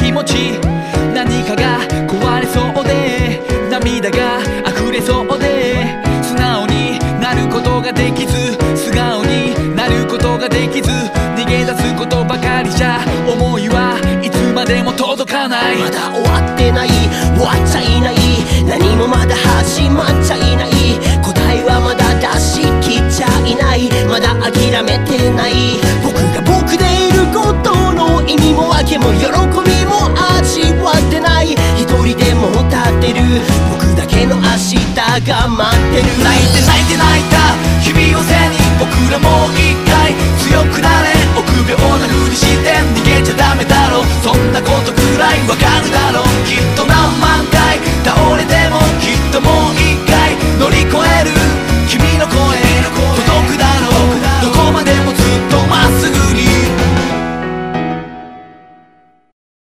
気持ち、何かが壊れそうで涙が溢れそうで、素直になることができず、素顔になることができず、逃げ出すことばかりじゃ思いはいつまでも届かない。 まだ終わってない、終わっちゃいない、何もまだ始まっちゃいない、答えはまだ出し切っちゃいない、まだ諦めてない。僕が僕でいることの意味も訳も喜びも味わってない。一人でも立ってる僕だけの明日が待ってる。泣いて